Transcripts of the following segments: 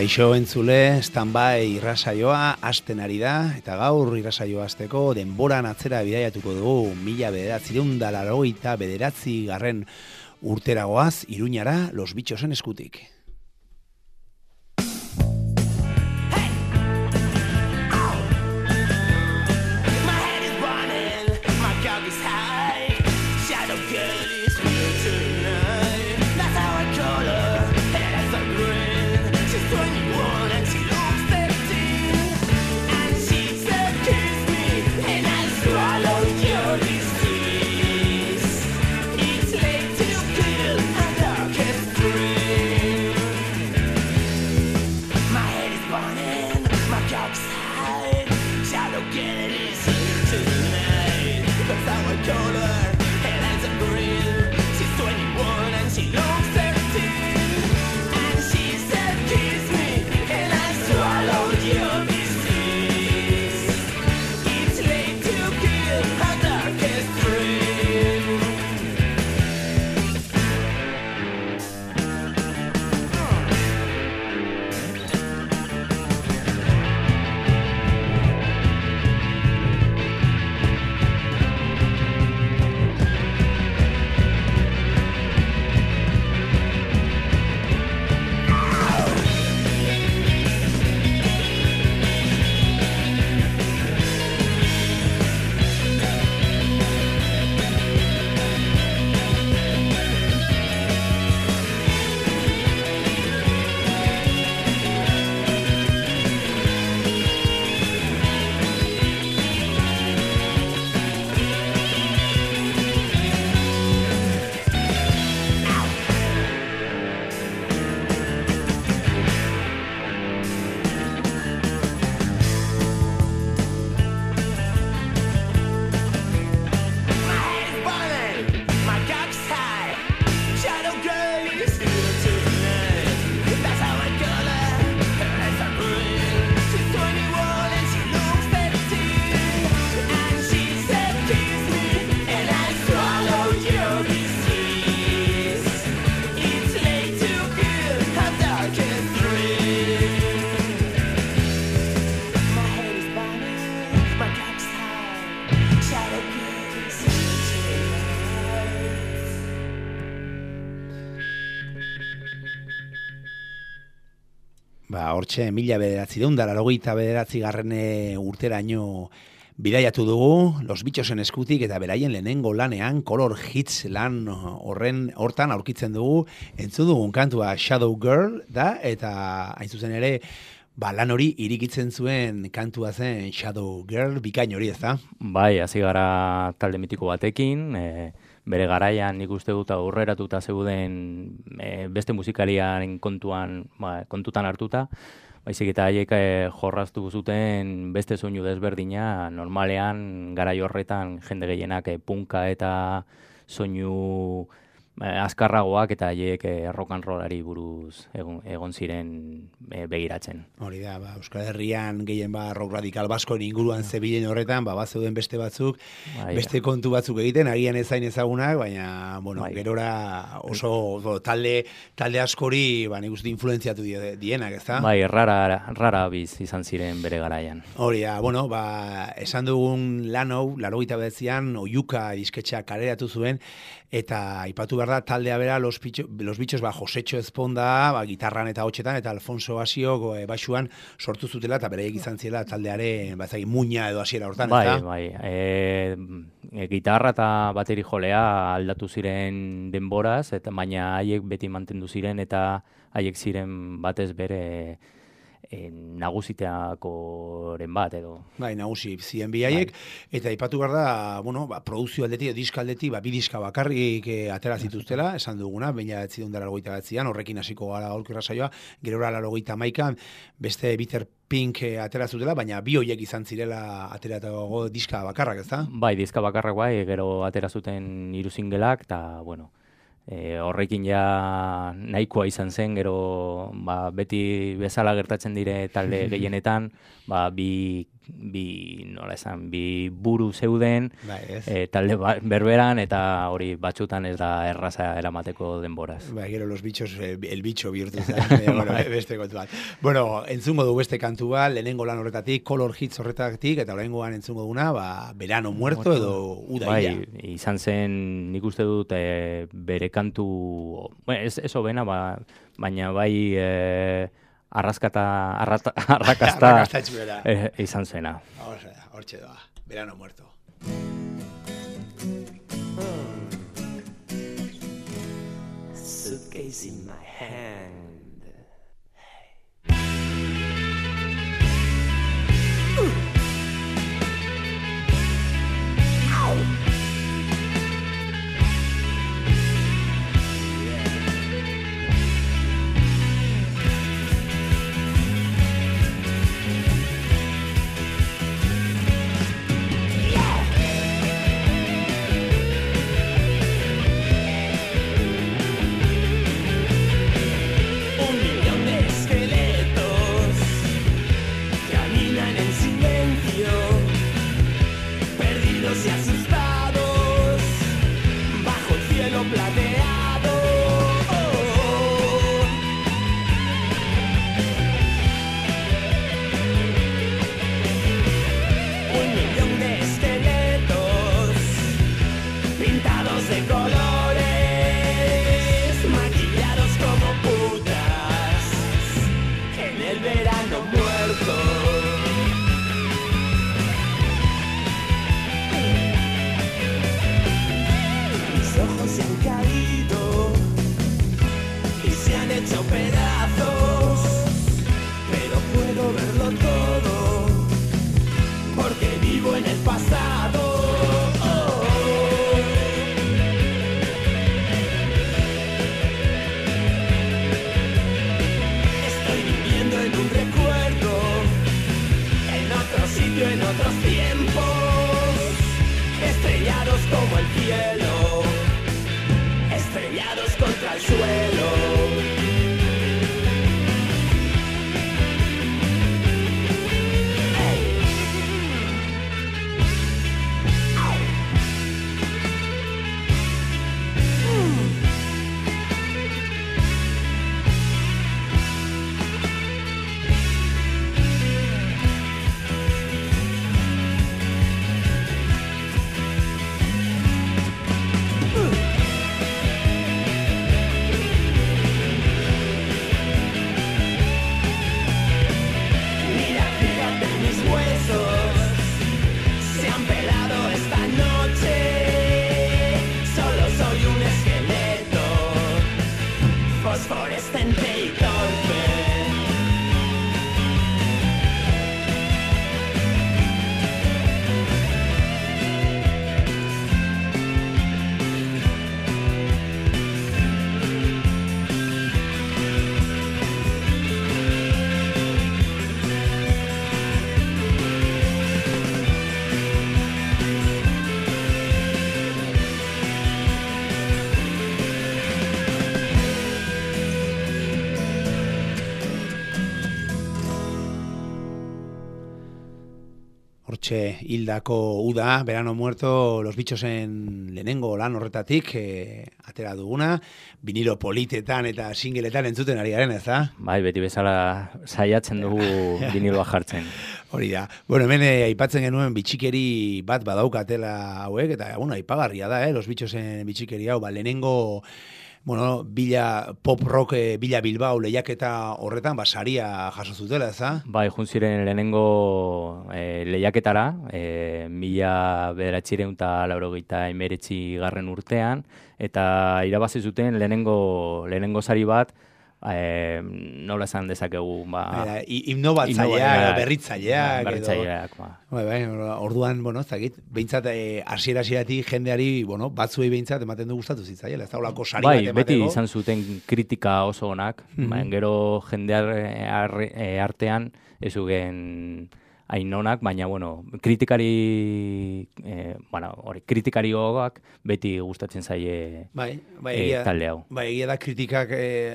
Kaixo entzule, standby irrasaioa hasten ari da, eta gaur irrasaioa hasteko denboran atzera bidaiatuko dugu 1989 urteragoaz Iruñara Los Bichosen eskutik. Hortxe, 1989 urteraino bidaiatu dugu, Los Bichosen eskutik eta beraien lehenengo lanean, Color Hits lan hortan aurkitzen dugu, entzun dugun kantua Shadow Girl da, eta hain zuzen ere, lan hori irikitzen zuen kantua zen Shadow Girl, bikain hori ez da? Bai, hasi gara talde mitiko batekin, bere garaian nik uste dut aurreratuta zeuden beste musikariaren kontutan hartuta, baizik eta haiek jorraztu zuten beste soinu desberdina, normalean garai horretan jende gehienak punka eta soinu azkarragoak eta haiek rock and rollari buruz egon ziren begiratzen. Hori da, Euskal Herrian gehien rock radikal baskoen inguruan zebilen horretan, zeuden beste batzuk, beste kontu batzuk egiten, agian ezain ezagunak, baina, gerora oso talde askori, nik uste influenziatu dienak, ez da? Bai, rara biz izan ziren bere garaian. Hori da, esan dugun lan hau, 89an, Oiuka disketxea kaleratu zuen, eta aipatu behar da, taldea bera, Los Bichos, Josetxo Ezponda, gitarran eta hotxetan, eta Alfonso Basio baxuan sortu zutela, eta bereiek izan ziela taldearen, muina edo hasiera hortan, eta? Bai, gitarra eta bateri jolea aldatu ziren denboraz, eta baina haiek beti mantendu ziren, eta haiek ziren batez bere nagusiteakoren bat, edo. Bai, nagusi ziren bihaiek, eta ipatu behar da, produzio aldetik, diska aldetik, bi diska bakarrik atera zituztela, esan duguna, 1989an, horrekin hasiko gara gaurko irrasaioa, gerora 89an, beste Bitter Pink atera zutela, baina bi hoiek izan zirela ateratago diska bakarrak, ez da? Bai, diska bakarrak bai, gero atera zuten 3 singleak, eta, horrekin ja nahikoa izan zen, gero beti bezala gertatzen dire talde gehienetan, bi nola esan, bi buru zeuden, talde berberan, eta hori batzutan ez da erraza eramateko denboraz. Gero los bichos, el bicho bihurtu zen, bueno, beste kontu bat. Bueno, entzungo du beste kantua, lehenengo lan horretatik, Color Hits horretatik, eta oraingoan entzungo duna, Verano Muerto edo Udaia. Bai, izan zen, nik uste dut, bere kantu, ez obena, baina bai arrakasta izan zena. Hortxe doa, Verano Muerto. Suitcase in my hand. Hildako Uda, Verano Muerto, Los Bichosen lehenengo lan horretatik atera duguna, vinilo politetan eta singleetan entzuten ari garen, ez da? Bai, beti bezala saiatzen dugu viniloa jartzen. Hori da. Bueno, hemen aipatzen genuen bitxikeri bat badaukatela hauek, eta aipagarria da, Los Bichosen bitxikeri hau, lehenengo Bila pop rock, Bila Bilbao lehiaketa horretan, saria jaso zutela, ez da? Bai, ziren lehenengo lehiaketara, 1989 urtean, eta irabazi zuten lehenengo sari bat, nola esan dezakegu, himno batzaileak, berritzaileak. Orduan, ez dakit, behintzat, hasieratik jendeari, batzuei behintzat, ematen du gustatu zitzaiela, ez da olako sari bat emateko. Bai, beti izan zuten kritika oso onak, gero jende artean, ez ugen hain onak, baina, bueno, kritikari, kritikarioak beti gustatzen zaie talde hau. Bai, egia da kritikak,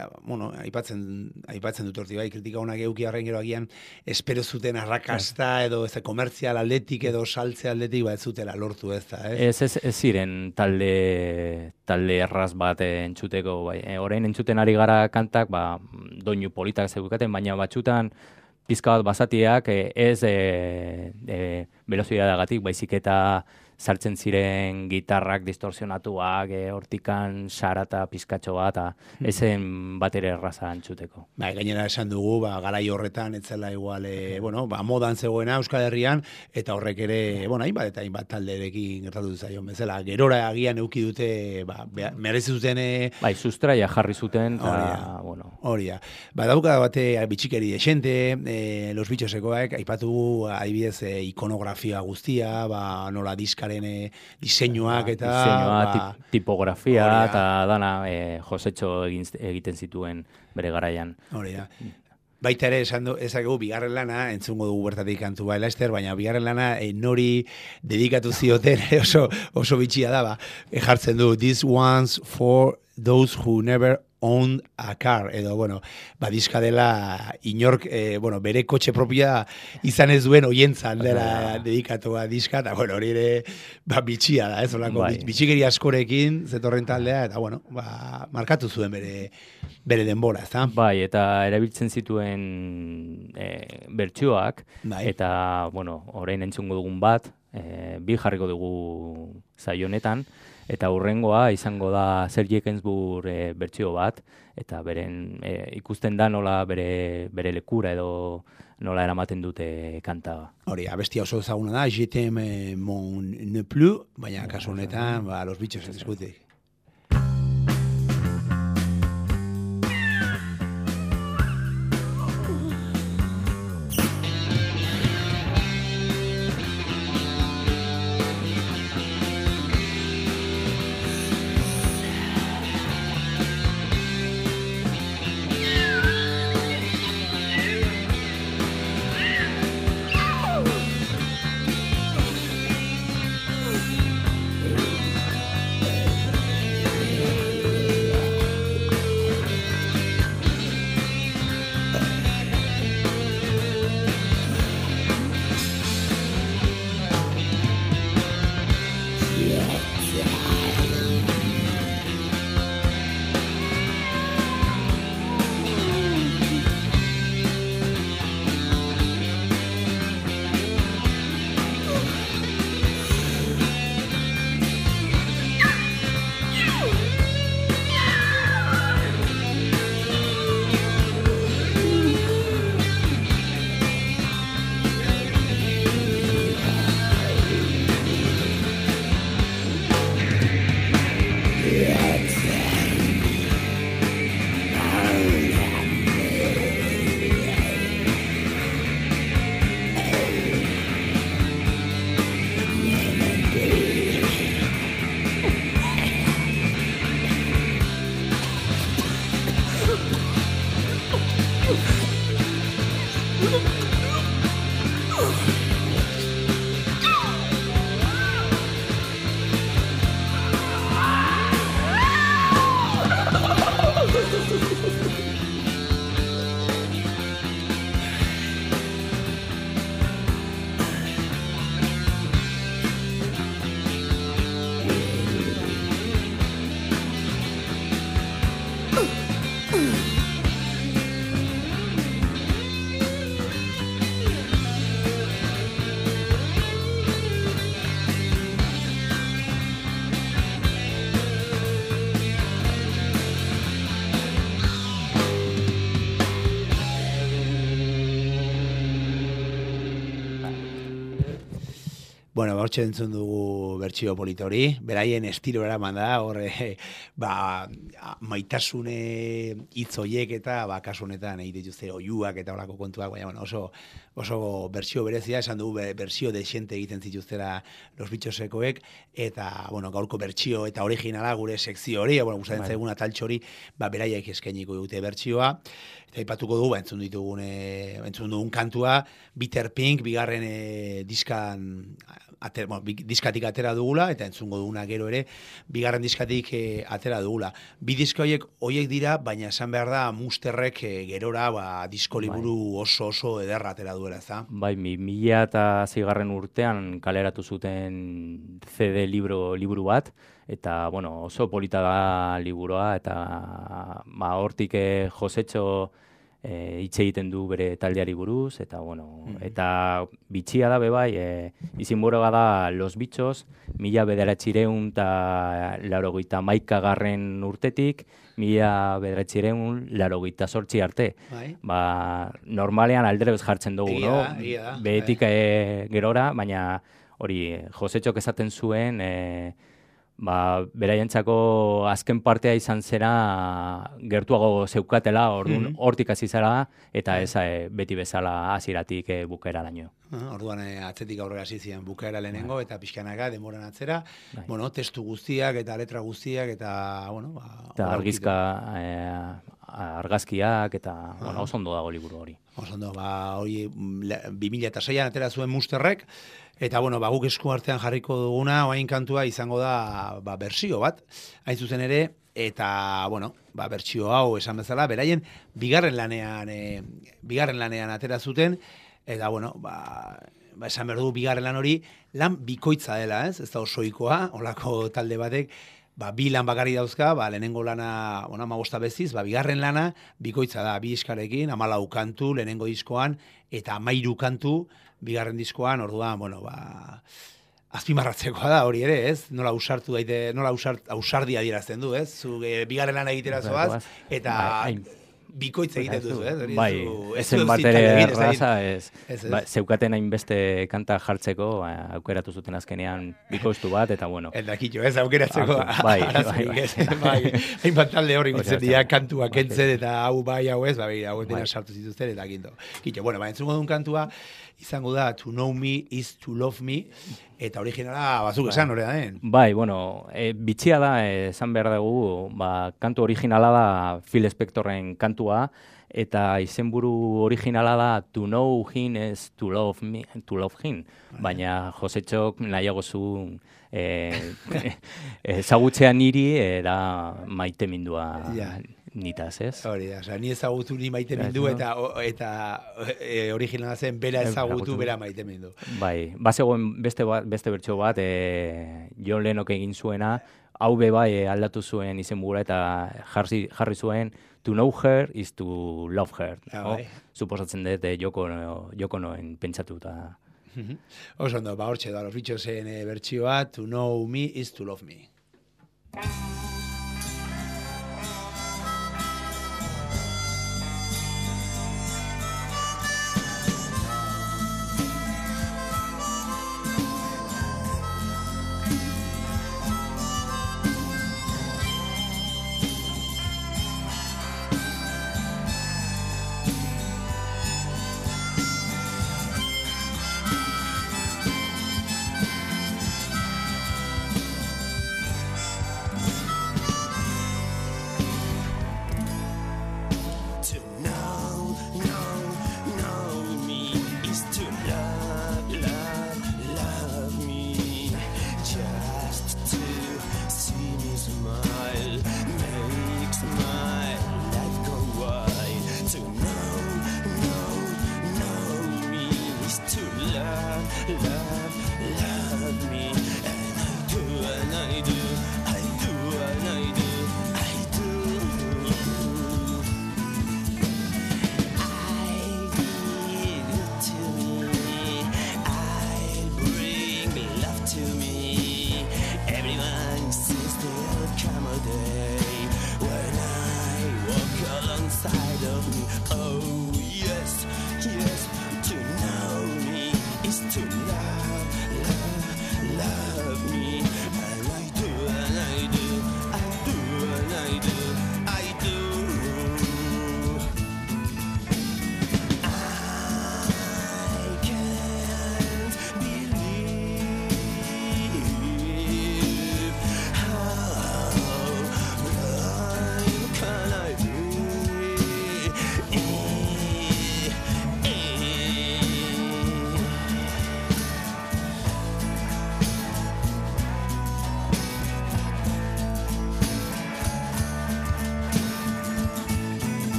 aipatzen dut horti, bai, kritika honak euki arren gero agian, espero zuten arrakasta edo ez komertzial aldetik edo saltze aldetik, ez zutela lortu ez da, ez? Ez ziren talde erraz bat entzuteko, bai, orain entzuten ari gara kantak, doinu politak zeukaten, baina batzutan, pizka bat basatiak ez velocidadagatik, baizik eta sartzen ziren gitarrak distorsionatuak, hortikan sarata pizkatxo bat, ezen bat ere erraza entzuteko. Gainera esan dugu, garai horretan, etzela igual, modan zegoena Euskal Herrian, eta horrek ere, hainbat talderekin gertatu zaion bezala. Gerora agian euki dute, merezi zuten... sustraia jarri zuten, eta, Horia. Dauka bate bitxikeri desente, Los Bichosekoak, aipatu adibidez ikonografia guztia, nola diskaren diseinuak eta... tipografia, eta dana Josetxo egiten zituen bere garaian. Horia. Baita ere, ezagegu, bigarren lana, entzungo dugu bertatik kantu Laster, baina bigarren lana nori dedikatu zioten oso bitxia da, jartzen du, this one's for those who never owned a car, edo, diska dela inork, bere kotxe propia izan ez duen oientzan dela dedikatua diska, eta, hori ere, bitxia da, ez, bitxikeri askorekin zetorren taldea, eta, markatu zuen bere denbora, ez da? Bai, eta erabiltzen zituen bertsioak, eta, orain entzungo dugun bat, bi jarriko dugu zaionetan, eta hurrengoa izango da Serge Gainsbourg bertsio bat, eta beren ikusten da nola bere lekura edo nola eramaten dute kanta. Hori, abestia oso ezaguna da, Je t'aime mon ne plus, baina kasu honetan, Los Bichos eskutik. Bueno, hortxe entzun dugu bertsio polita hori, beraien estilo eraman da, horre, maitasune hitz horiek eta, kasu honetan egite dituzte oiuak eta horako kontuak, baina bueno, oso bertsio berezia, esan dugu bertsio dexente egiten zituztera Los Bitxosekoek, eta, bueno, gaurko bertsio eta originala gure sekzio hori, bueno, gustatzen zaiguna taltxo hori, beraiek eskainiko dute bertsioa, eta ipatuko dugu, entzun dugun kantua, Bitter Pink, bigarren diskatik atera dugula, eta entzungo duguna gero ere, bigarren diskatik atera dugula. Bi disko horiek dira, baina esan behar da, Musterrek gerora disko liburu oso ederra atera duela, ez da? Bai, 2006 urtean kaleratu zuten CD liburu bat, eta, bueno, oso polita da liburua, eta hortik Josetxo hitz egiten du bere taldeari buruz, eta, bueno, eta bitxia da bebai, izinburuga da Los Bitxos, 1991 urtetik, 1998 arte. Normalean alderebez jartzen dugu, no? Behetik gerora, baina hori, Josetxok esaten zuen, beraientzako azken partea izan zera gertuago zeukatela, orduan hortik hasi zara, eta ez beti bezala hasieratik bukaera laino. Orduan atzetik aurrera hasi ziren bukaera lehenengo, eta pixkanaka denboran atzera, bueno, testu guztiak eta letra guztiak, eta, bueno, eta argazkiak, eta, bueno, oso ondo dago liburu hori. Oso ondo, hori 2006an atera zuen Musterrek, eta, bueno, guk esku artean jarriko duguna, oain kantua izango da, bersio bat, hain zuzen ere, eta, bueno, bertsio hau esan bezala, beraien bigarren lanean atera zuten, eta, bueno, esan behar dugu bigarren lan hori, lan bikoitza dela, ez da osoikoa, olako talde batek, bi lan bakarri dauzka, lehenengo lana, 15 beziz, bigarren lana bikoitza da, 2 eskarekin, 14 kantu lehenengo diskoan, eta 13 kantu bigarren diskoan, orduan, bueno, azpimarratzekoa da hori ere, ez? Nola ausardia adierazten du, ez? Zu bigarren lana egitera zoaz, eta bikoitza egiten duzu, ez? Bai, ezen bat ere erraza, zeukaten hainbeste kanta jartzeko, aukeratu zuten azkenean bikoiztu bat, eta bueno. Endakito, ez aukeratzeko. Bai. Hainbat talde hori gutzen dira kantua kentzen, eta hau ez, hau dena sartu zituzten, eta kinto. Kito, bueno, entzungo duen kantua, izango da To Know Me is to Love Me, eta originala bazuk esan hori da den. Bai, bueno, bitxia da, esan behar dugu, kantu originala da Phil Spectorren kantua, eta izenburu originala da To Know Him is to Love Me, to Love Him, baina Josetxok nahiago zuen ezagutzea niri da maite mindua nitaz, ez? Hori da, ni ezagutu ni maite mindu, eta originala zen bera ezagutu, bera maite mindu. Bai, bazegoen beste bertso bat, John Lennok egin zuena, hau bai aldatu zuen izenbura, eta jarri zuen To Know Her is to Love Her. Suposatzen dut Yoko Noen pentsatuta. Oso ondo, hortxe da, Los Bitxosen bertsioa, To Know Me is to Love Me.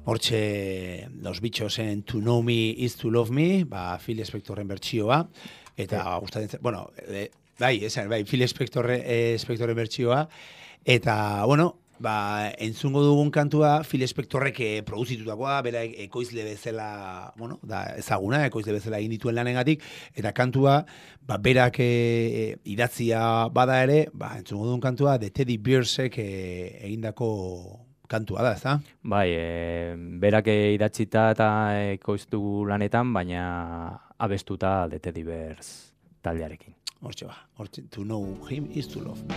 Hortxe, Los Bichosen To Know Me Is To Love Me, Phil Spectorren bertsioa, eta gustatzen, bueno, bai, Phil Spectorren bertsioa, eta, bueno, entzungo dugun kantua Phil Spectorrek produzitutakoa, bera ekoizle bezala, bueno, da ezaguna, ekoizle bezala egin dituen lanengatik, eta kantua, berak idatzia bada ere, entzungo dugun kantua, The Teddy Bearsek egindako kantua da, ezta? Bai, berak idatzita eta ekoiztu lanetan, baina abestuta The Teddy Bears taldearekin. Hortxe To Know Him Is To Love Me.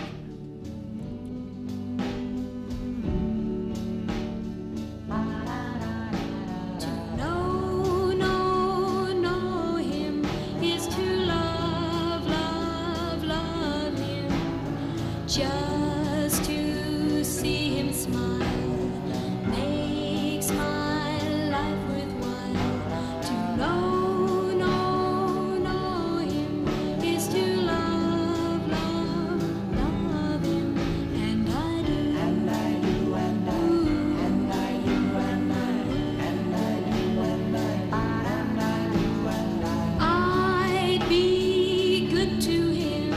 Just to see him smile makes my life worthwhile. To know him is to love him, and I do, and I do, and I do, and I do, and I do, and I do, and I do, and I do. I'd be good to him.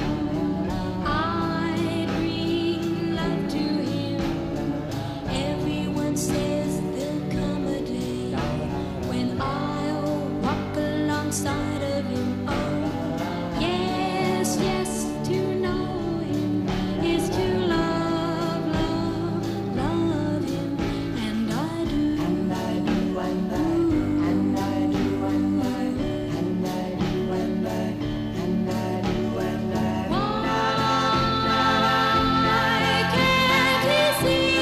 Says there'll come a day when I'll walk alongside of him. Oh, yes, to know him is to love him, and I do, and I do, and I do, and I do, and I do, and I do, and I do, and I do, and I do. Why can't he see?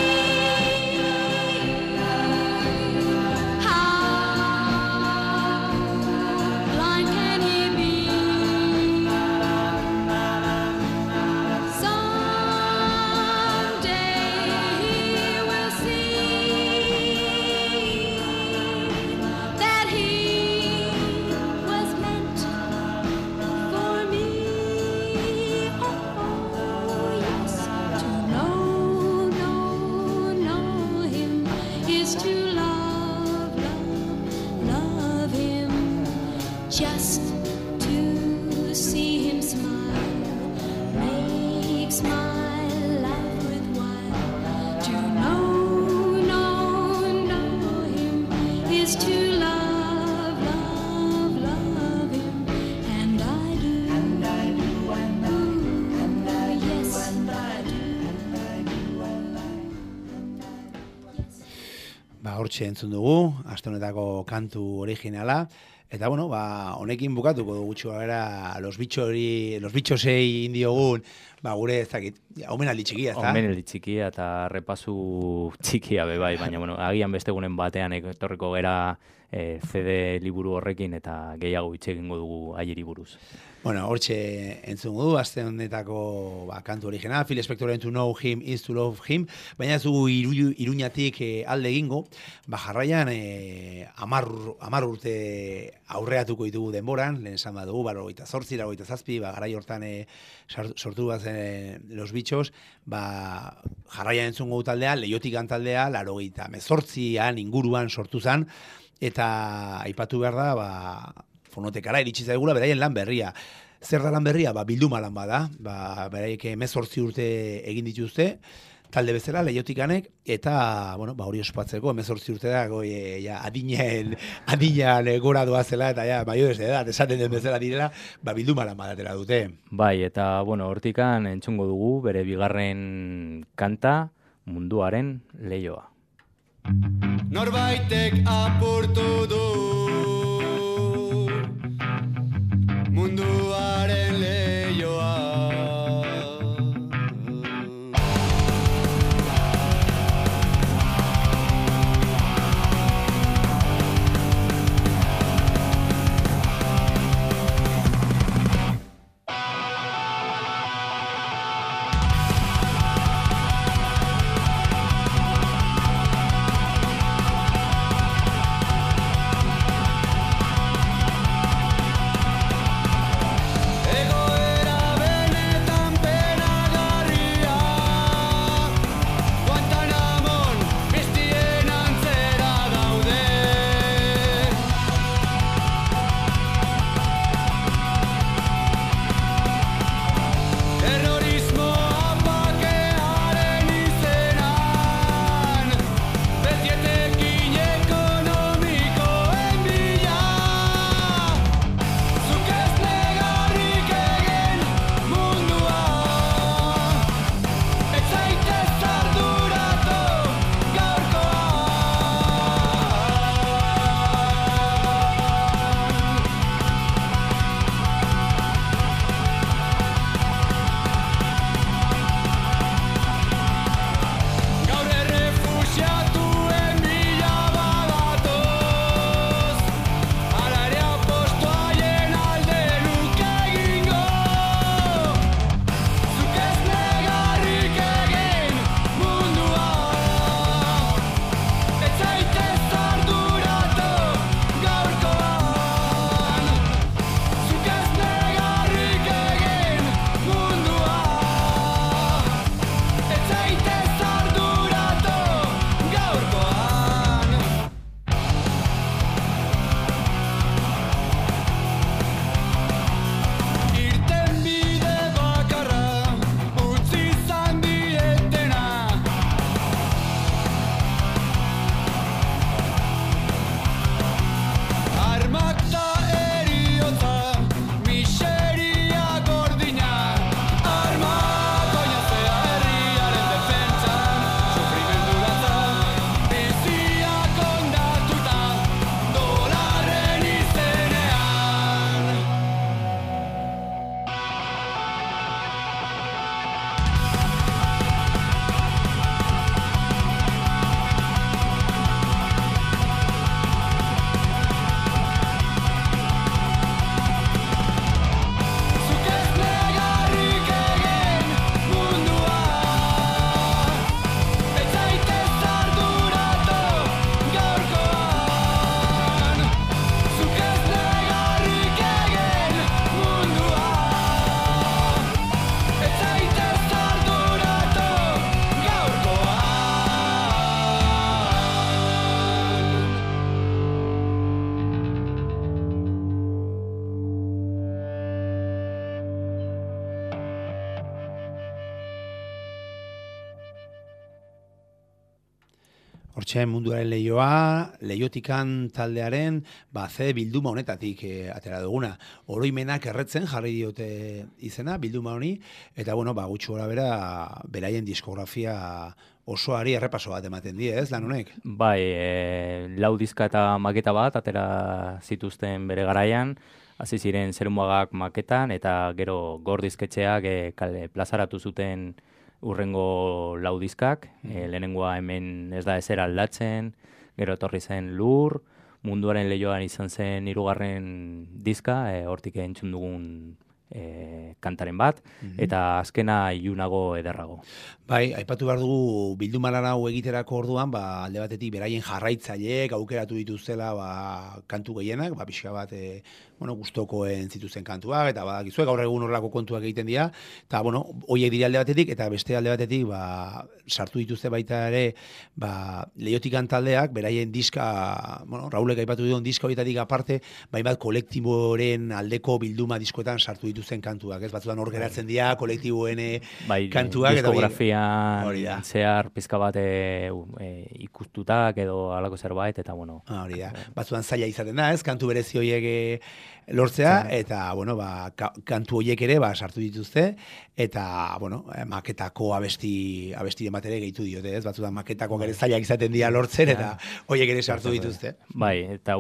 Just to see him smile makes my life worthwhile. To know him is to love him, and I do, and I do, and I do, and I do, yes, and I do, and I do, and I do. Hortxe entzun dugu, aste honetako kantu originala. Eta, bueno, honekin bukatuko dugu gara los bitxosei indiogun, gure ez dakit, omenaldi txikia, ez da? Omenaldi txikia eta repasu txikia bai, baina, bueno, agian beste egunen batean etorriko gera CD liburu horrekin eta gehiago hitz egingo dugu haieri buruz. Bueno, hortxe entzungo du, aste honetako kantu original, Phil Spectorren To Know Him Is To Love Him, baina ez dugu Iruñatik alde egingo, jarraian 10 urte aurreatuko ditugu denboran, lehen esan badugu, 28, 27, garai hortan sortu bazen Los Bichos, jarraian entzungo taldea, Leiotikan taldea, 88an inguruan sortu zen, eta aipatu behar da, fonotekara iritsi zaigula, beraien lan berria. Zer da lan berria? Bilduma lan bada, beraiek 18 urte egin dituzte, talde bezala, Leiotikanek, eta, bueno, hori ospatzeko, 18 urte da, adinean gora doazela, eta ja, maiores de edad, esaten den bezala direla, bilduma lan badatera dute. Bai, eta, bueno, hortikan entzungo dugu, bere bigarren kanta, Munduaren Leioa. Norbaitek apurtu du munduaren leioa. zaitez arduratu gaurkoan. Zuk ez negarrik egin mundua. Ez zaitez arduratu gaurkoan. Irten bide bakarra utzi izan dietena. Armak ta eriotza, miseria gordina. Armak oinazea herriaren defentsan, sufrimendu latza, biziak ondatuta, dolarren izenean. Zuk ez negarrik egin mundua. Ez zaitez arduratu gaurkoan. Zuk ez negarrik egin mundua. Ez zaitez arduratu gaurkoan. Hortxe munduaren leioa, leiotikan taldearen, ze bilduma honetatik atera duguna. Oroimenak erretzen jarri diote izena, bilduma honi, eta gutxi gora bera, beraien diskografia osoari errepaso bat ematen die, ez, lan honek? Bai, lau diska eta maketa bat atera zituzten bere garaian, hasi ziren Zerumuagak maketan, eta gero Gordizketxeak plazaratu zuten urrengo lau diskak, lehenengoa hemen ez da ezer aldatzen, gero etorri zen Lur, munduaren leioan izan zen 3. diska, hortik entzun dugun kantaren bat, eta azkena ilunago ederrago. Bai, aipatu behar dugu bilduma lan hau egiterako orduan, alde batetik beraien jarraitzaileek aukeratu dituztela kantu gehienak, pixka bat gustokoen zituzten kantuak, eta badakizuek gaur egun horrelako kontuak egiten dira, eta horiek dira alde batetik, eta beste alde batetik sartu dituzte baita ere leiotikan taldeak, beraien diska, Raulek aipatu duen diska horietatik aparte, bat kolektiboren aldeko bilduma diskoetan sartu dituzten kantuak, ez batzutan hor geratzen dira kolektiboen kantuak, eta diskografian zehar pizka bat ikustutak edo halako zerbait, eta hori da, batzutan zaila izaten da, ez, kantu berezi horiek lortzea, eta kantu horiek ere sartu dituzte, eta maketako abesti ematere gehitu diote, ez, batzutan maketako ere zailak izaten dira lortzen, eta horiek ere sartu dituzte. Bai, eta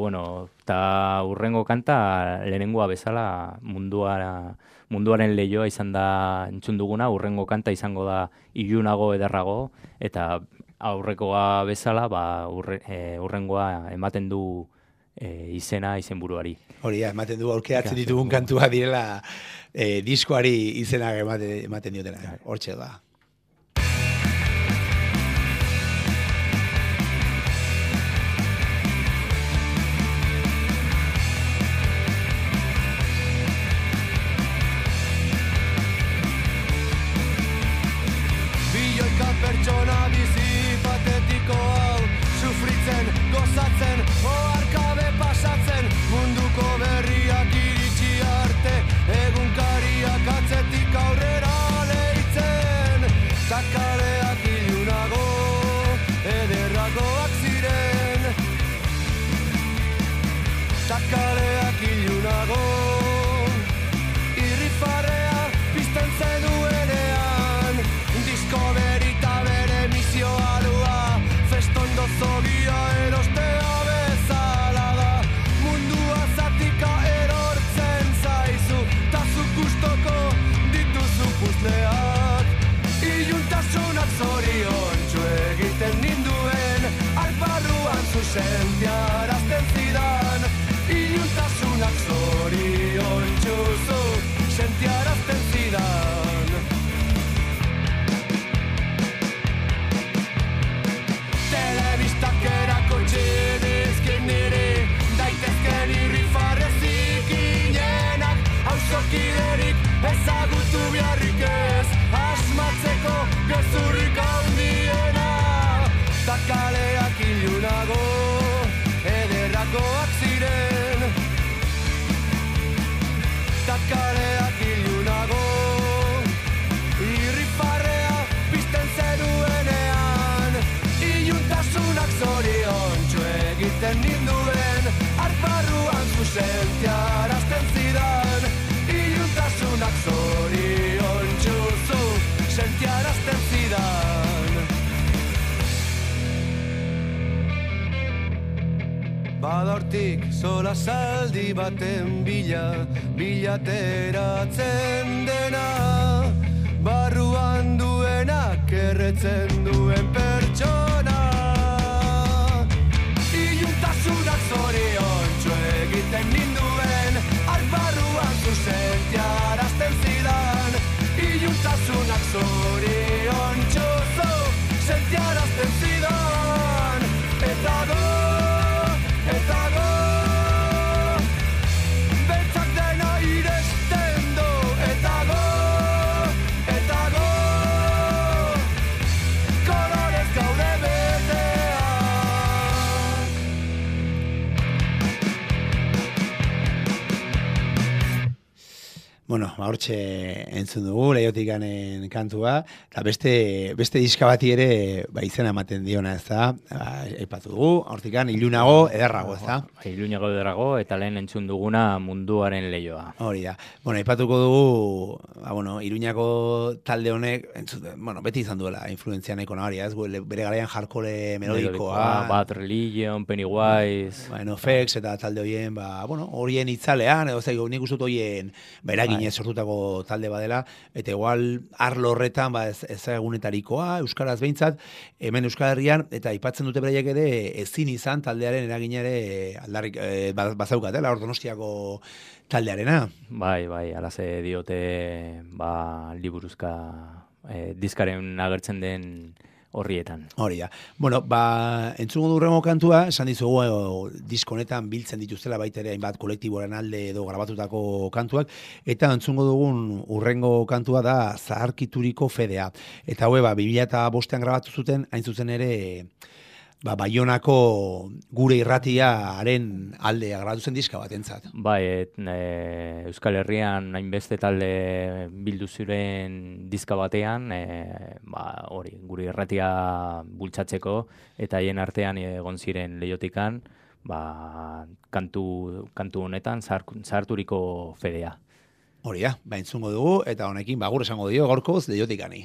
urrengo kanta lehenengoa bezala munduaren leioa izan da entzun duguna, urrengo kanta izango da ilunago ederrago, eta aurrekoa bezala urrengoa ematen du izenburuari. Hori da, ematen du aurkeratzen ditugun kantua direla diskoari izenak ematen diotena. Hortxe da. Milioika pertsona bizi patetiko hau, sufritzen, gozatzen, oharkabe pasatzen, munduko berriak iritsi arte, egunkariak atzetik aurrera leitzen, takaleak ilunago, ederragoak ziren, takaleak ilunago, irrifarrea pizten zenuenean, disko berita bere misio alua, festondo zogia erostea bezala da, mundua zatika erortzen zaizu, ta zuk gustoko dituzu puzleak, iluntasunak zoriontsu egiten ninduen, albarruan zuzentiarazten zidan, iluntasunak zoriontsu zuzentiarazten zidan. Telebistak erakutsi eta kaleak ilunago. Irrifarrea pizten zenuenean, iluntasunak zoriontsu egiten ninduen, arparruan zuzentiarazten zidan, iluntasunak zoriontsu sentiarazten zidan. Badortik sola saldi baten bilateratzen dena, barruan duenak erretzen duen pertsona. Iluntasunak zoriontsu egiten ninduen, arbarruan zuzentiarazten zidan, iluntasunak zoriontsu sentiarazten zidan. Eta go, beltzak dena iresten du. Eta go, kolorez gaude beteak. Bueno, hortxe entzun dugu, Leiotikanen kantua, eta beste diska bati ere izena ematen diona, ez da? Aipatu dugu, hortikan ilunago, ederrago, ez da? Ilunago ederrago, eta lehen entzun duguna munduaren leioa. Hori da. Bueno, aipatuko dugu, Iruñako talde honek, beti izan duela influentzia nahiko nabaria, ez? Bere garaian hardcore melodikoa. Bad Religion, Pennywise. NoFX eta talde horien, horien itzalean, nik uste dut horien beraginez sortutako talde badela, eta igual arlo horretan ezagunetarikoa, euskaraz behintzat, hemen Euskal Herrian, eta aipatzen dute beraiek ere ezin izan taldearen eraginare aldarrik bazaukatela, hor Donostiako taldearena. Bai, alaze diote liburuzka diskaren agertzen den horrietan. Hori da. Bueno, entzungo du hurrengo kantua, esan dizugu disko honetan biltzen dituztela baita ere hainbat kolektiboren alde edo grabatutako kantuak, eta entzungo dugun hurrengo kantua da Zaharkituriko Fedea. Eta hau 2005an grabatu zuten, hain zuzen ere Baionako gure irratiaren alde grabatu zen diska batentzat. Euskal Herrian hainbeste talde bildu ziren diska batean, gure irratia bultzatzeko, eta haien artean egon ziren Leiotikan, kantu honetan Zaharturiko Fedea. Hori da, entzungo dugu, eta honekin gure esango dio gaurkoz Leiotikani.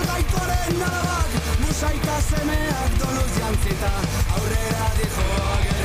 Semeak doluz jantzita, aurrera dijoa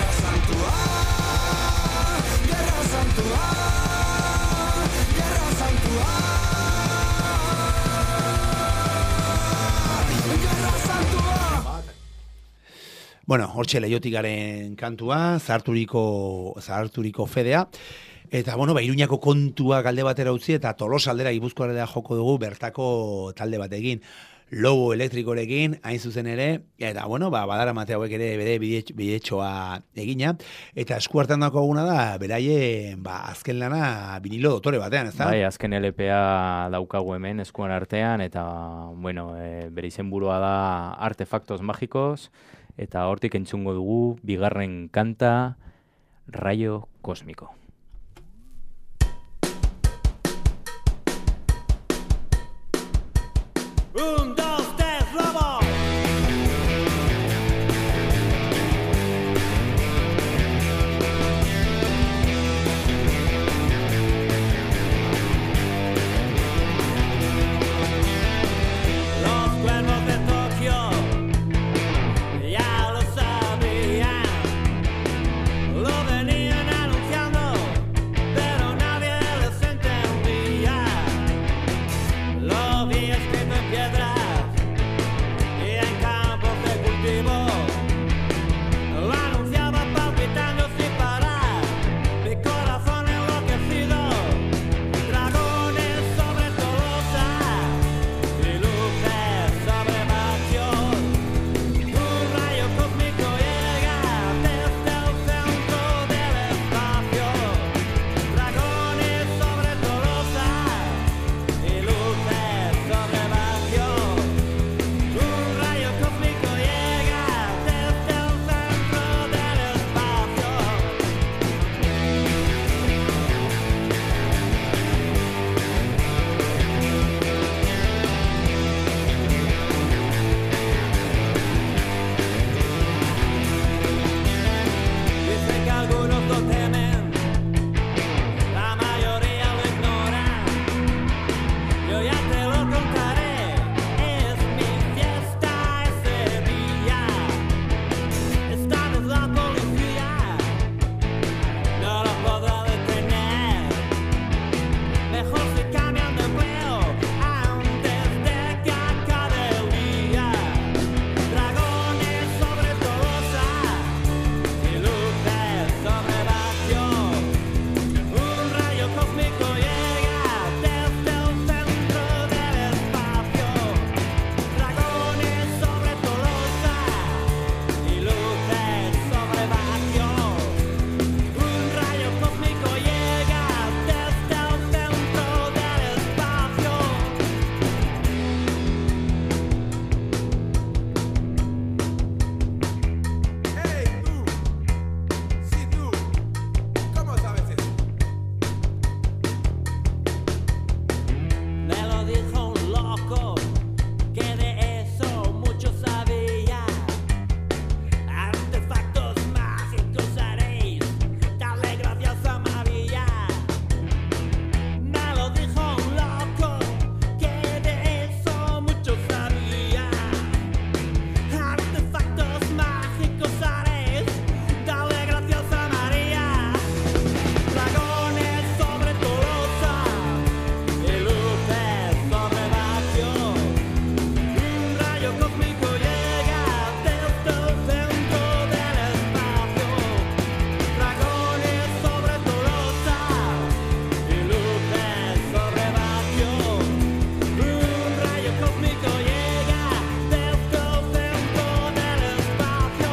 Bueno, hortxe Leiotikaren kantua, zaharturiko fedea. Eta, bueno, Iruñako kontua alde batera utzi, eta Tolosa aldera Gipuzkoara joko dugu bertako talde batekin. Lobo elektrikorekin, hain zuzen ere, eta, bueno, badara mate hauek ere bere bidetxoa egina, eta esku hartan dakoguna da, beraie, azken lana vinilo dotore batean, ez da? Bai, azken LPA daukagu hemen eskuan artean, eta, bueno, bere izenburua da Artefactos Mágicos, eta hortik entzungo dugu, bigarren kanta, Rayo Cósmico. Un, dos, tres, lobo. Los cuervos de Tokio ya lo sabían, lo venían anunciando, pero nadie les entendía. Lo vi escrito en piedras y en campos de cultivo. Lo anunciaba palpitando sin parar, mi corazón enloquecido. Dragones sobre Tolosa y luces sobre Bastión. Un rayo cósmico llega desde el centro del espacio. Dragones sobre Tolosa y luces sobre Bastión. Un rayo cósmico llega desde el centro del espacio. Dicen que algunos lo temen, la mayoría lo ignoran. Yo ya te lo contaré, es mi fiesta ese día. Esta vez la policía no lo podrá detener. Mejor si cambian de empleo antes de que acabe el día. Dragones sobre Tolosa y luces sobre Bastión. Un rayo cósmico llega desde el centro del espacio. Dragones sobre Tolosa y luces sobre Bastión. Un rayo cósmico llega desde el centro del espacio. ¡Hey, tú! Sí, tú. ¿Cómo sabes eso? Me lo dijo un loco que de eso mucho sabía. Artefactos mágicos haréis, darle gracias a María. Me lo dijo un loco que de eso mucho sabía. Artefactos mágicos haréis, darle gracias a María. Dragones sobre Tolosa y luces sobre Bastión. Un rayo cósmico llega desde el centro del espacio. Dragones sobre Tolosa y luces sobre Bastión. Un rayo cósmico llega desde el centro del espacio.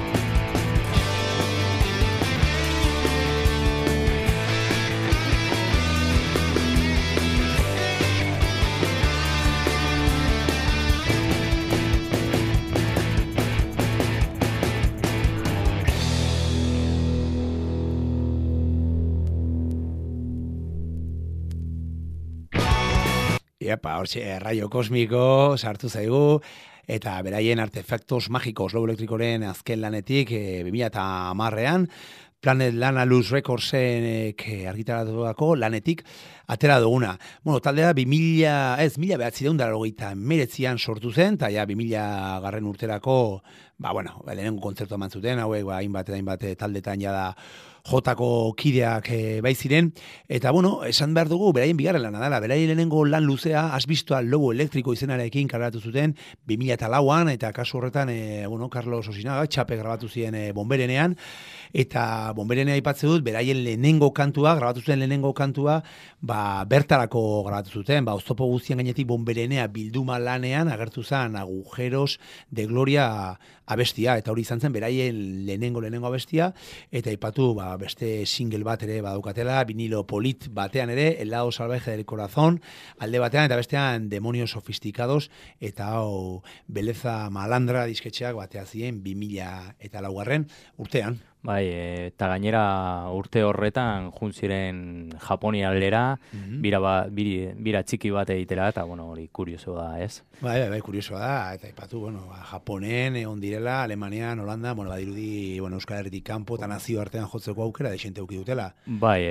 Epa, hortxe, rayo kosmiko sartu zaigu, eta beraien Artefactos Mágicos Lobo Elektrikoren azken lanetik 2010ean, Planet Lana Luz Recordsen argitaratutako lanetik atera duguna. Bueno, taldea 1989an sortu zen, eta ja 2000 garren urterako lehenengo kontzertu eman zuten, hauek hainbat taldetan jada jotako kideak bai ziren, eta esan behar dugu, beraien bigarren lana dela, beraien lehenengo lan luzea, Asbistoa Lobo Elektriko izenarekin kaleratu zuten 2004an, eta kasu horretan, Carlos Osinaga, txape grabatu ziren Bonberenean, eta Bonberenea aipatze dut, beraien lehenengo kantua, grabatu zuten lehenengo kantua, bertarako grabatu zuten, oztopo guztien gainetik Bonberenea bilduma lanean, agertu zen Agujeros de Gloria abestia, eta hori izan zen beraien lehenengo abestia, eta aipatu beste single bat ere badaukatela, vinilo polit batean ere, El lado salvaje del corazón, alde batean, eta bestean Demonios sofisticados, eta Beleza malandra disketxeak batea ziren 2004 urtean. Bai, eta gainera urte horretan juntziren Japonia aldera, bira txiki bat egitera, eta hori kurioso da, ez? Bai, kurioso da, eta ipatu, Japonen egon direla, Alemanian, Holanda, badirudi, Euskal Herritik kanpo eta nazio artean jotzeko aukera, desente eduki dutela. Bai,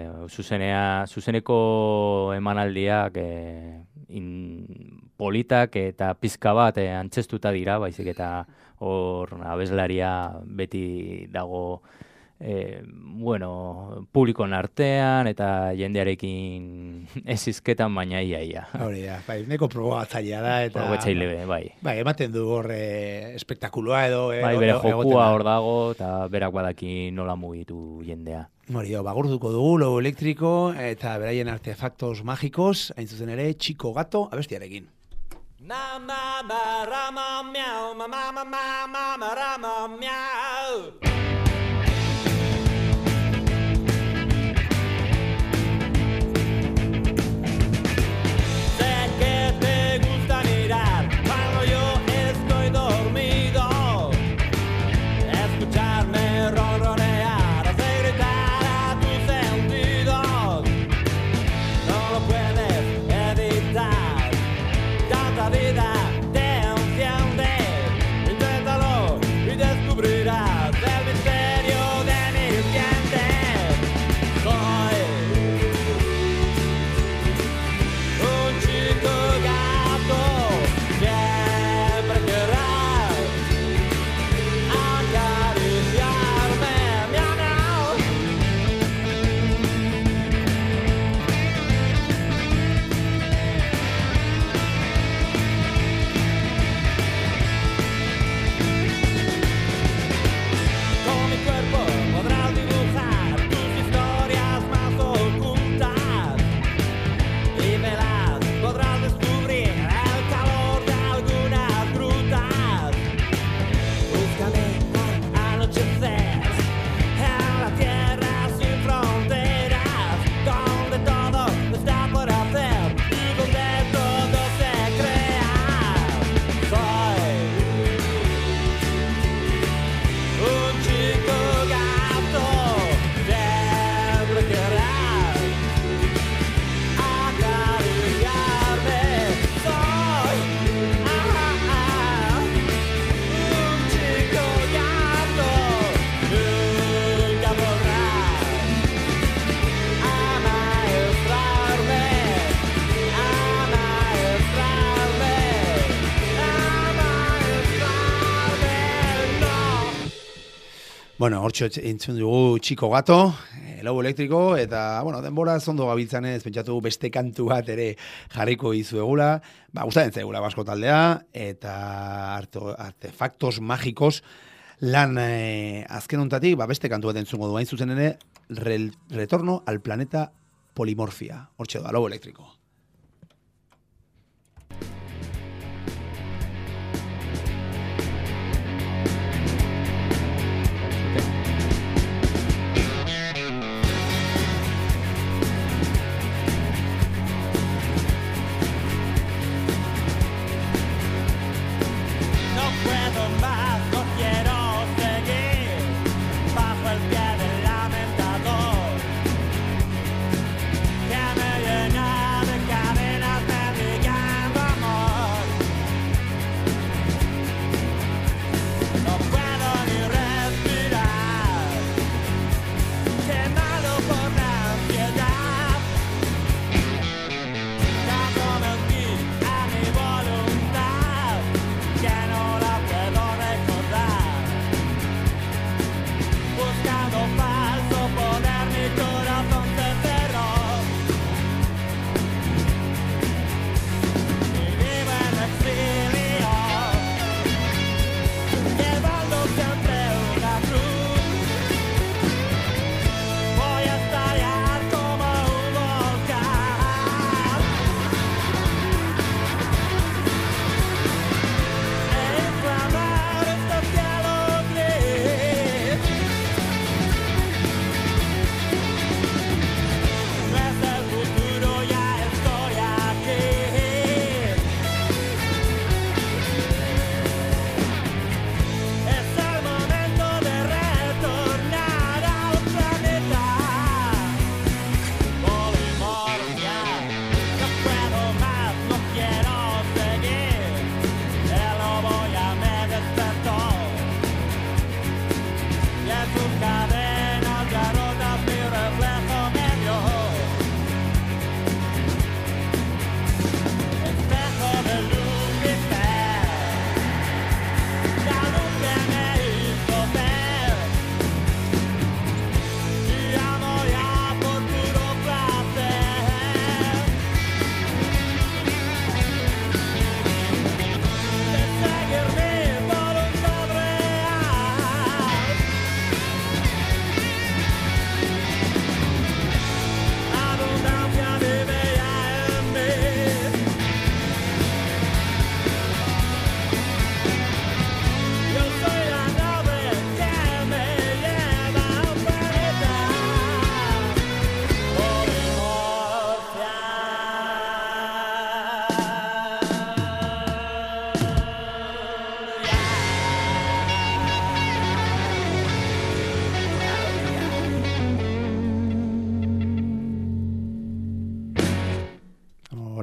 zuzeneko emanaldiak politak eta pizka bat antzestuta dira, baizik eta hor abeslaria beti dago publikon artean eta jendearekin ez izketan baina ia. Hori da, neko probatzailea da. Probatzaile, bai. Bai, ematen du hor espektakuloa edo. Bai, bere jokua hor dago eta berak badaki nola mugitu jendea. Hori da, gurtuko dugu, Lobo Elektriko eta beraien artefaktos magikos, hain zuzen ere, Chico Gato abestiarekin. Na ma ma ra ma miau ma ma ma ma ma ma ra ma miau. Sé que te gusta mirar cuando yo estoy dormido, escucharme ronronear, hacer gritar a tus sentidos. No lo puedes evitar. Tanta vida te enciende, inténtalo y descubrirás el misterio de mis dientes. Soy un chico gato, siempre querrás acariciarme, miau miau. Con mi cuerpo podrás dibujar tus historias más ocultas y verás, podrás descubrir el calor de algunas grutas. Búscame al anochecer en la tierra sin fronteras, donde todo está por hacer y donde todo se crea. Soy un chico gato, siempre querrás acariciarme. Soy un chico gato, nunca podrás amaestrarme, no. Hortxo entzun dugu Chico Gato, Lobo Elektriko, eta, denbora zondo gabiltzanez, pentsatu beste kantu bat ere jarriko izuegula, gustatzen zaigula Basko taldea, eta artefaktos magikos lan azken ontatik, beste kantu bat entzungo du, hain zuzen ere, Retorno al planeta Polimorfia. Hortxe da, Lobo Elektriko. No puedo más, no quiero seguir bajo el pie del lamentador que me llena de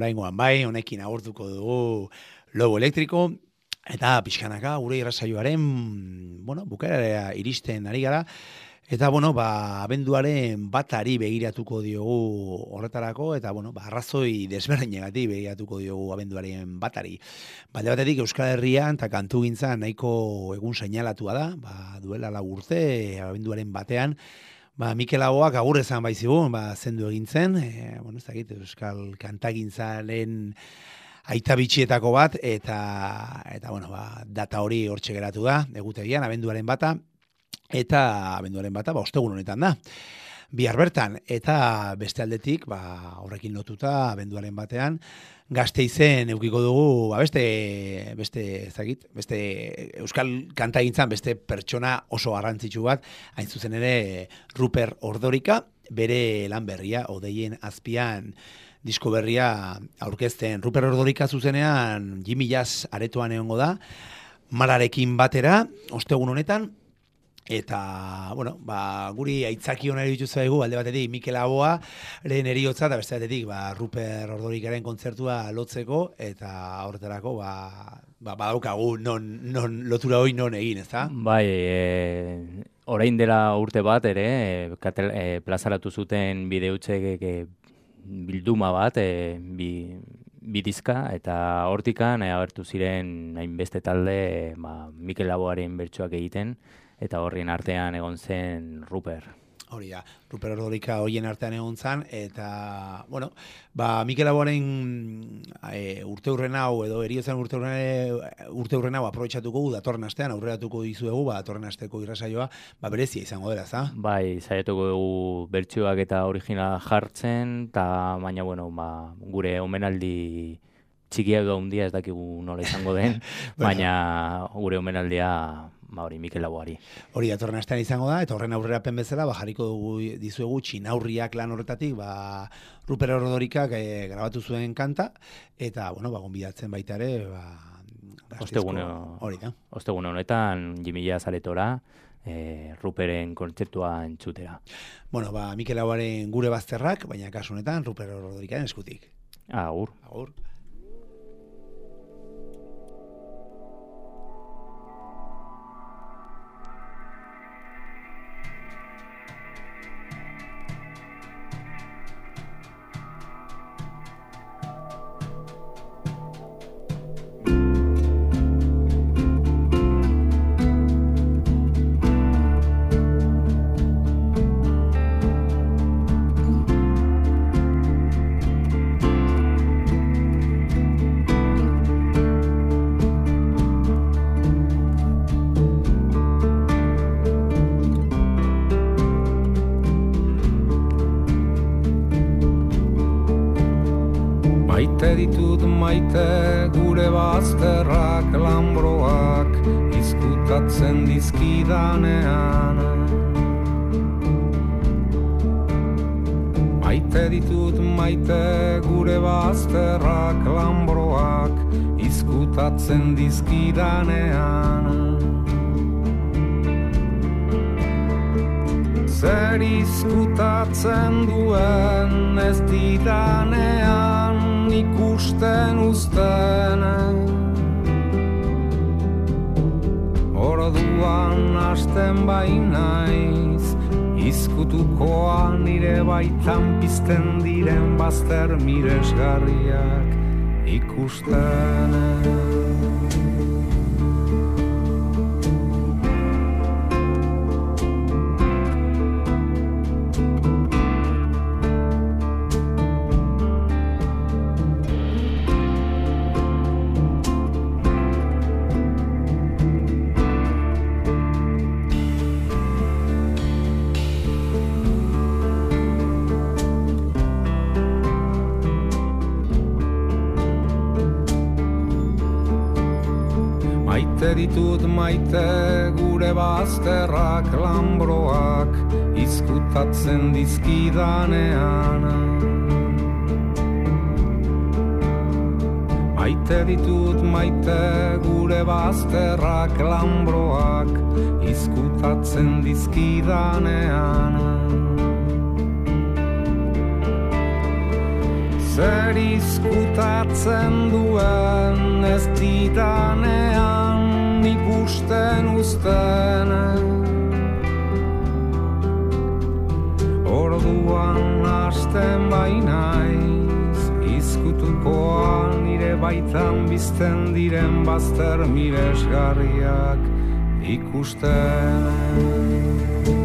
oraingoan bai, honekin agurtuko dugu Lobo Elektriko, eta pixkanaka gure irratsaioaren, bukaera iristen ari gara, eta, abenduaren batari begiratuko diogu horretarako, eta, arrazoi desberdinegatik begiratuko diogu abenduaren batari. Balde batetik Euskal Herrian eta kantugintzan nahiko egun seinalatua da, duela 4 urte, abenduaren batean, Mikel Laboak agur esan baizigun, zendu egin zen, ez dakit, Euskal kantagintzaren aita bitxietako bat, eta data hori hortxe geratu da, egutegian, abenduaren bata, ostegun honetan da. Bihar bertan, eta beste aldetik, horrekin lotuta, abenduaren batean, Gasteizen eukiko dugu, beste Euskal kantagintzan, beste pertsona oso garrantzitsu bat, hain zuzen ere Ruper Ordorika, bere lan berria, Odeien azpian, disko berria aurkezten. Ruper Ordorika zuzenean Jimmy Jazz aretoan egongo da, Mararekin batera, ostegun honetan, eta, guri aitzaki hona erituz zaigu, alde batetik Mikel Laboaren eriotza, eta beste batetik, Ruper Ordorikaren kontzertua lotzeko, eta horretarako, badaukagu lotura hori non egin, ezta? Bai, orain dela urte bat ere, plazaratu zuten bideutxek bilduma bat, bi dizka, eta hortikan agertu ziren hainbeste talde Mikel Laboaren bertsoak egiten, eta horrien artean egon zen Ruper. Hori da, Ruper Ordorika horien artean egon zen, eta, Mikel Laboaren urteurren hau, edo eriotzen urteurren hau aprobetxatuko gu, datorren astean, aurreratuko dizuegu, datorren asteko irrasaioa, berezia izango dela, za? Bai, saiatuko dugu bertsioak eta originala jartzen, eta baina, gure omenaldi txikia edo handia ez dakigu nola izango den, baina gure omenaldia Mikel Laboari. Hori datorren astean izango da, eta horren aurrerapen bezala, jarriko dugu dizuegu txinaurriak lan horretatik, Ruper Ordorikak grabatu zuen kanta, eta, gonbidatzen baita ere, Ostegun honetan, Jimmy Jazz aretora, Ruperen kontzertua entzutera. Mikel Laboaren gure bazterrak, baina kasu honetan, Ruper Ordorikaren eskutik. Agur. Agur. Maite gure bazterrak lambroak izkutatzen dizkidanean. Maite ditut maite gure bazterrak lambroak izkutatzen dizkidanean. Zer izkutatzen duen ez didanean ikusten uzten. Orduan hasten bainaiz, izkutukoa nire baitan pizten diren bazter miresgarriak ikusten. Ditut maite gure bazterrak lambroak izkutatzen dizkidanean. Maite ditut maite gure bazterrak lambroak izkutatzen dizkidanean. zer izkutatzen duen ez didanean ikusten uzten. Orduan hasten bainaiz izkutukoan nire baitan bizten diren bazter miresgarriak ikusten.